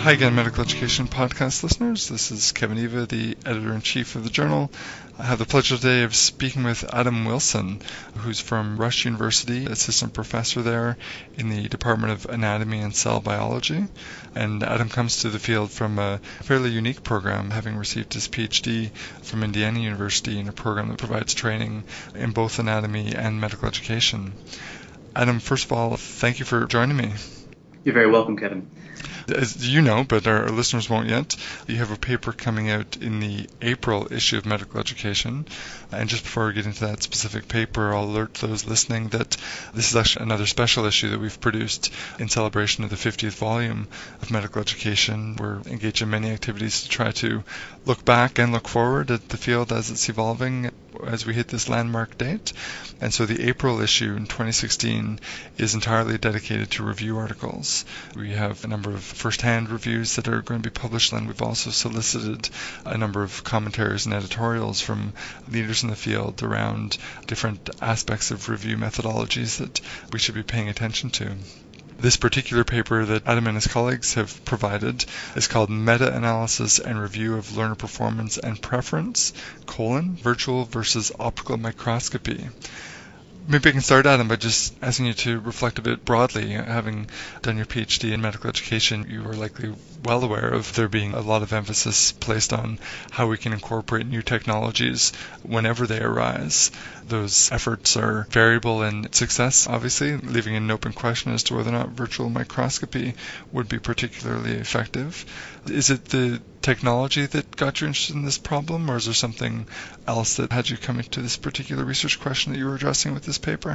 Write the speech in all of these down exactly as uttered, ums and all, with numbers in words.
Hi again, Medical Education Podcast listeners. This is Kevin Eva, the Editor-in-Chief of the journal. I have the pleasure today of speaking with Adam Wilson, who's from Rush University, Assistant Professor there in the Department of Anatomy and Cell Biology. And Adam comes to the field from a fairly unique program, having received his PhD from Indiana University in a program that provides training in both anatomy and medical education. Adam, first of all, thank you for joining me. You're very welcome, Kevin. As you know, but our listeners won't yet, you have a paper coming out in the April issue of Medical Education. And just before we get into that specific paper, I'll alert those listening that this is actually another special issue that we've produced in celebration of the fiftieth volume of Medical Education. We're engaged in many activities to try to look back and look forward at the field as it's evolving as we hit this landmark date. And so the April issue in twenty sixteen is entirely dedicated to review articles. We have a number of first-hand reviews that are going to be published, and we've also solicited a number of commentaries and editorials from leaders in the field around different aspects of review methodologies that we should be paying attention to. This particular paper that Adam and his colleagues have provided is called Meta-Analysis and Review of Learner Performance and Preference, colon, Virtual versus Optical Microscopy. Maybe I can start, Adam, by just asking you to reflect a bit broadly. Having done your PhD in medical education, you are likely well aware of there being a lot of emphasis placed on how we can incorporate new technologies whenever they arise. Those efforts are variable in success, obviously, leaving an open question as to whether or not virtual microscopy would be particularly effective. Is it the technology that got you interested in this problem, or is there something else that had you coming to this particular research question that you were addressing with this paper?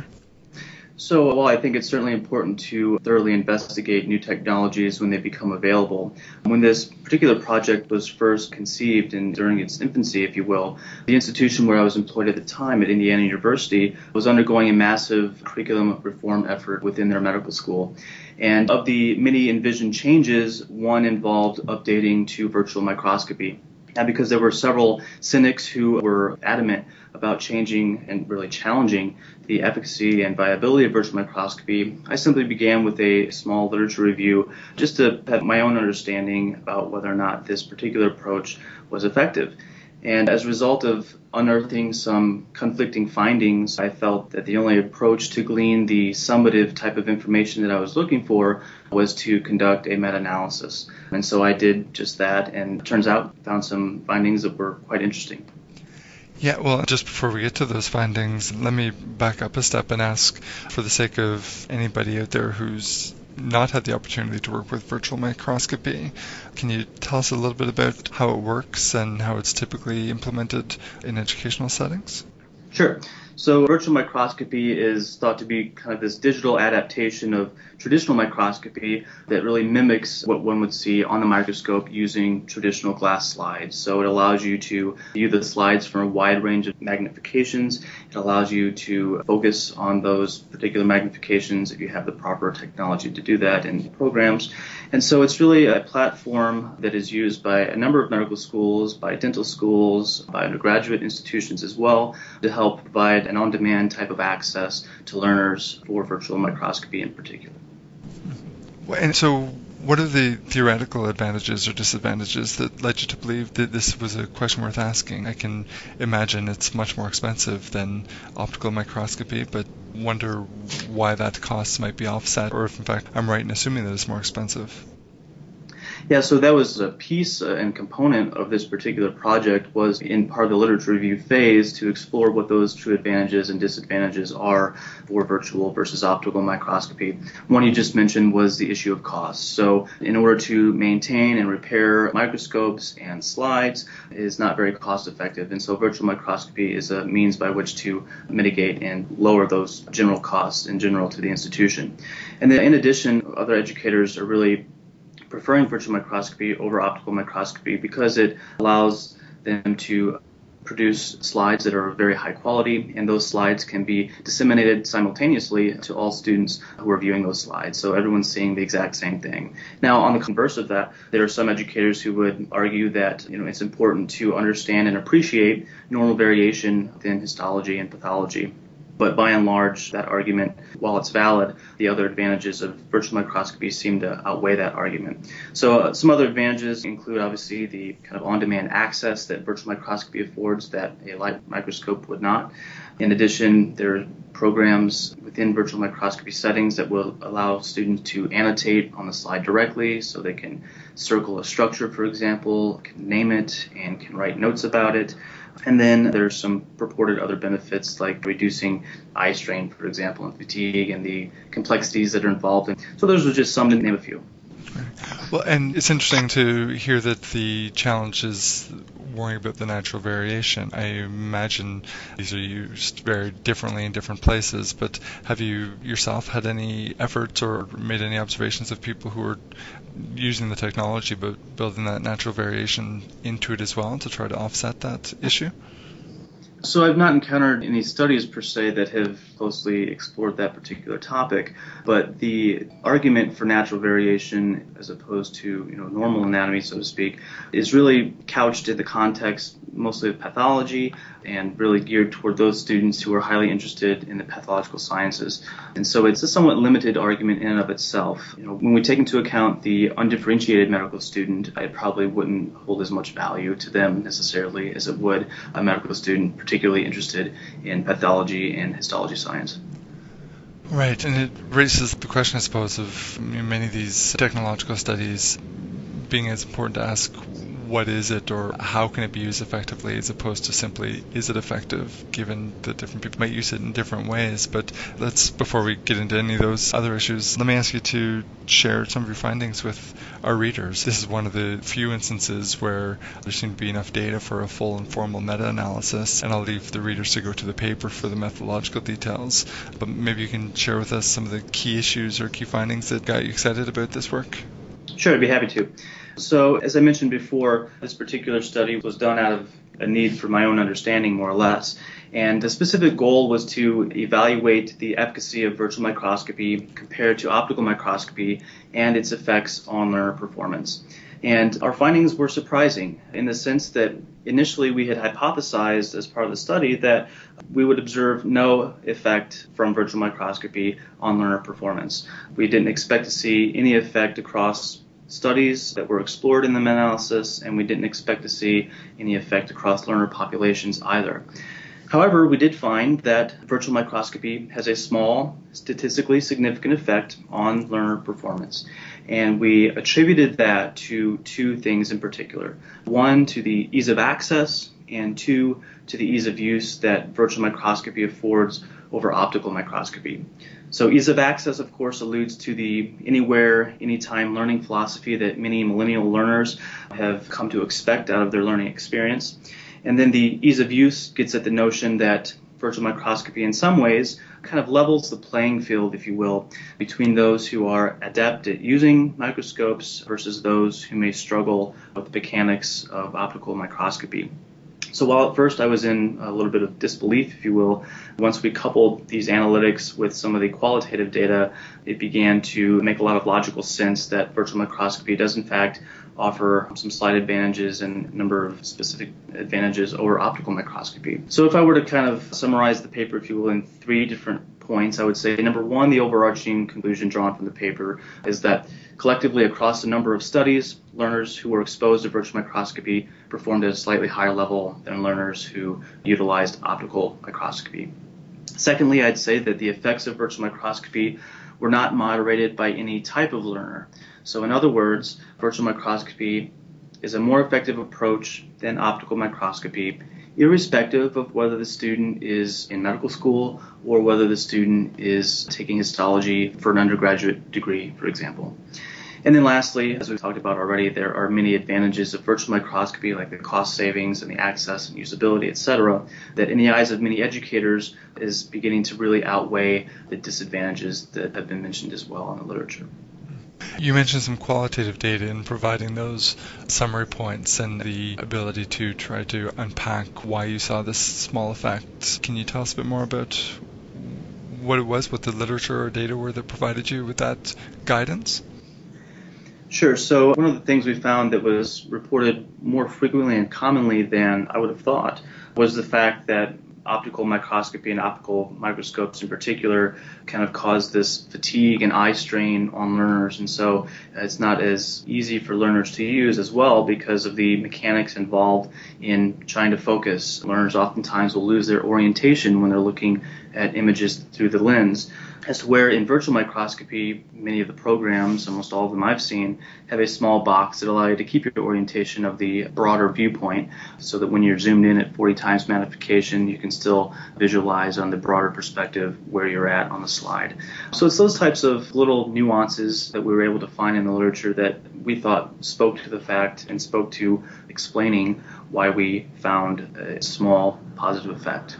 So, well, I think it's certainly important to thoroughly investigate new technologies when they become available. When this particular project was first conceived and during its infancy, if you will, the institution where I was employed at the time at Indiana University was undergoing a massive curriculum reform effort within their medical school. And of the many envisioned changes, one involved updating to virtual microscopy. And because there were several cynics who were adamant about changing and really challenging the efficacy and viability of virtual microscopy, I simply began with a small literature review just to have my own understanding about whether or not this particular approach was effective. And as a result of unearthing some conflicting findings, I felt that the only approach to glean the summative type of information that I was looking for was to conduct a meta-analysis. And so I did just that, and it turns out found some findings that were quite interesting. Yeah, well, just before we get to those findings, let me back up a step and ask, for the sake of anybody out there who's not had the opportunity to work with virtual microscopy, can you tell us a little bit about how it works and how it's typically implemented in educational settings? Sure. So virtual microscopy is thought to be kind of this digital adaptation of traditional microscopy that really mimics what one would see on the microscope using traditional glass slides. So it allows you to view the slides from a wide range of magnifications. It allows you to focus on those particular magnifications if you have the proper technology to do that in programs. And so it's really a platform that is used by a number of medical schools, by dental schools, by undergraduate institutions as well, to help provide an on-demand type of access to learners for virtual microscopy in particular. And so what are the theoretical advantages or disadvantages that led you to believe that this was a question worth asking? I can imagine it's much more expensive than optical microscopy, but wonder why that cost might be offset, or if in fact I'm right in assuming that it's more expensive. Yeah, so that was a piece and component of this particular project, was in part of the literature review phase to explore what those true advantages and disadvantages are for virtual versus optical microscopy. One you just mentioned was the issue of cost. So in order to maintain and repair microscopes and slides is not very cost effective, and so virtual microscopy is a means by which to mitigate and lower those general costs in general to the institution. And then in addition, other educators are really preferring virtual microscopy over optical microscopy because it allows them to produce slides that are very high quality, and those slides can be disseminated simultaneously to all students who are viewing those slides, so everyone's seeing the exact same thing. Now, on the converse of that, there are some educators who would argue that you know it's important to understand and appreciate normal variation within histology and pathology. But by and large, that argument, while it's valid, the other advantages of virtual microscopy seem to outweigh that argument. So uh, some other advantages include obviously the kind of on-demand access that virtual microscopy affords that a light microscope would not. In addition, there are programs within virtual microscopy settings that will allow students to annotate on the slide directly, so they can circle a structure, for example, can name it, and can write notes about it. And then there's some purported other benefits like reducing eye strain, for example, and fatigue and the complexities that are involved. And so those are just some to name a few. Well, and it's interesting to hear that the challenge is worrying about the natural variation. I imagine these are used very differently in different places, but have you yourself had any efforts or made any observations of people who are using the technology but building that natural variation into it as well to try to offset that issue? So I've not encountered any studies per se that have closely explored that particular topic, but the argument for natural variation as opposed to, you know, normal anatomy, so to speak, is really couched in the context mostly of pathology and really geared toward those students who are highly interested in the pathological sciences. And so it's a somewhat limited argument in and of itself. You know, when we take into account the undifferentiated medical student, it probably wouldn't hold as much value to them necessarily as it would a medical student particularly interested in pathology and histology science. Right, and it raises the question, I suppose, of many of these technological studies being as important to ask what is it or how can it be used effectively as opposed to simply is it effective, given that different people might use it in different ways. But let's, before we get into any of those other issues, let me ask you to share some of your findings with our readers. This is one of the few instances where there seemed to be enough data for a full and formal meta-analysis, and I'll leave the readers to go to the paper for the methodological details. But maybe you can share with us some of the key issues or key findings that got you excited about this work? Sure, I'd be happy to. So, as I mentioned before, this particular study was done out of a need for my own understanding, more or less. And the specific goal was to evaluate the efficacy of virtual microscopy compared to optical microscopy and its effects on learner performance. And our findings were surprising in the sense that initially we had hypothesized as part of the study that we would observe no effect from virtual microscopy on learner performance. We didn't expect to see any effect across studies that were explored in the meta-analysis, and we didn't expect to see any effect across learner populations either. However, we did find that virtual microscopy has a small, statistically significant effect on learner performance. And we attributed that to two things in particular. One, to the ease of access, and two, to the ease of use that virtual microscopy affords over optical microscopy. So ease of access, of course, alludes to the anywhere, anytime learning philosophy that many millennial learners have come to expect out of their learning experience. And then the ease of use gets at the notion that virtual microscopy in some ways kind of levels the playing field, if you will, between those who are adept at using microscopes versus those who may struggle with the mechanics of optical microscopy. So while at first I was in a little bit of disbelief, if you will, once we coupled these analytics with some of the qualitative data, it began to make a lot of logical sense that virtual microscopy does in fact offer some slight advantages and a number of specific advantages over optical microscopy. So if I were to kind of summarize the paper, if you will, in three different points, I would say, number one, the overarching conclusion drawn from the paper is that collectively across a number of studies, learners who were exposed to virtual microscopy performed at a slightly higher level than learners who utilized optical microscopy. Secondly, I'd say that the effects of virtual microscopy were not moderated by any type of learner. So in other words, virtual microscopy is a more effective approach than optical microscopy, irrespective of whether the student is in medical school or whether the student is taking histology for an undergraduate degree, for example. And then lastly, as we've talked about already, there are many advantages of virtual microscopy, like the cost savings and the access and usability, et cetera, that in the eyes of many educators is beginning to really outweigh the disadvantages that have been mentioned as well in the literature. You mentioned some qualitative data in providing those summary points and the ability to try to unpack why you saw this small effect. Can you tell us a bit more about what it was, what the literature or data were that provided you with that guidance? Sure. So one of the things we found that was reported more frequently and commonly than I would have thought was the fact that optical microscopy and optical microscopes in particular kind of cause this fatigue and eye strain on learners. And so it's not as easy for learners to use as well because of the mechanics involved in trying to focus. Learners oftentimes will lose their orientation when they're looking at images through the lens. As to where in virtual microscopy, many of the programs, almost all of them I've seen, have a small box that allow you to keep your orientation of the broader viewpoint so that when you're zoomed in at forty times magnification, you can still visualize on the broader perspective where you're at on the slide. So it's those types of little nuances that we were able to find in the literature that we thought spoke to the fact and spoke to explaining why we found a small positive effect.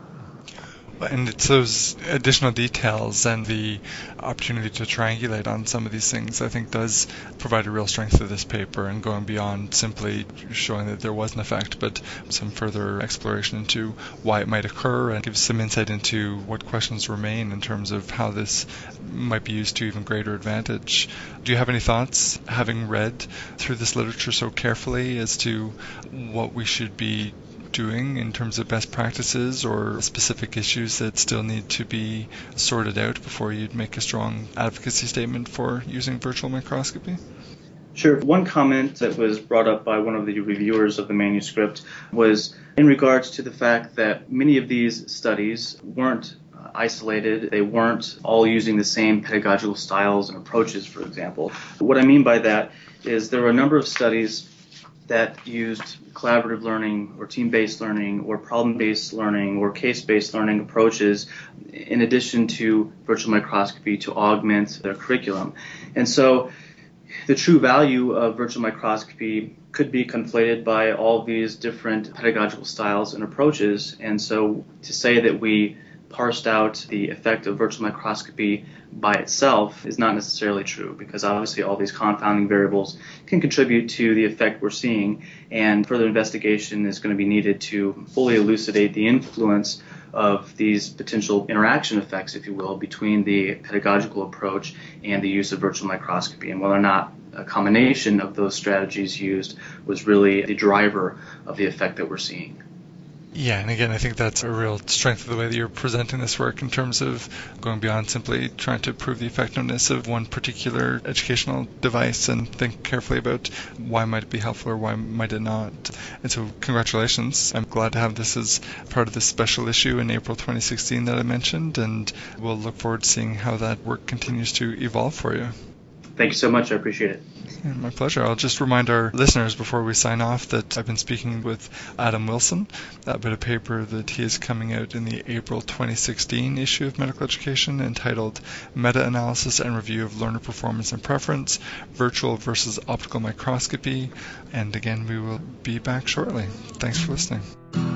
And it's those additional details and the opportunity to triangulate on some of these things, I think, does provide a real strength to this paper, and going beyond simply showing that there was an effect, but some further exploration into why it might occur and gives some insight into what questions remain in terms of how this might be used to even greater advantage. Do you have any thoughts, having read through this literature so carefully, as to what we should be doing in terms of best practices or specific issues that still need to be sorted out before you'd make a strong advocacy statement for using virtual microscopy? Sure. One comment that was brought up by one of the reviewers of the manuscript was in regards to the fact that many of these studies weren't isolated. They weren't all using the same pedagogical styles and approaches, for example. What I mean by that is there were a number of studies that used collaborative learning or team-based learning or problem-based learning or case-based learning approaches in addition to virtual microscopy to augment their curriculum. And so the true value of virtual microscopy could be conflated by all these different pedagogical styles and approaches. And so to say that we parsed out the effect of virtual microscopy by itself is not necessarily true, because obviously all these confounding variables can contribute to the effect we're seeing, and further investigation is going to be needed to fully elucidate the influence of these potential interaction effects, if you will, between the pedagogical approach and the use of virtual microscopy, and whether or not a combination of those strategies used was really the driver of the effect that we're seeing. Yeah, and again, I think that's a real strength of the way that you're presenting this work in terms of going beyond simply trying to prove the effectiveness of one particular educational device and think carefully about why might it be helpful or why might it not. And so congratulations. I'm glad to have this as part of this special issue in April twenty sixteen that I mentioned, and we'll look forward to seeing how that work continues to evolve for you. Thank you so much. I appreciate it. Yeah, my pleasure. I'll just remind our listeners before we sign off that I've been speaking with Adam Wilson about a paper that he is coming out in the April twenty sixteen issue of Medical Education entitled Meta-Analysis and Review of Learner Performance and Preference, Virtual versus Optical Microscopy. And again, we will be back shortly. Thanks for listening.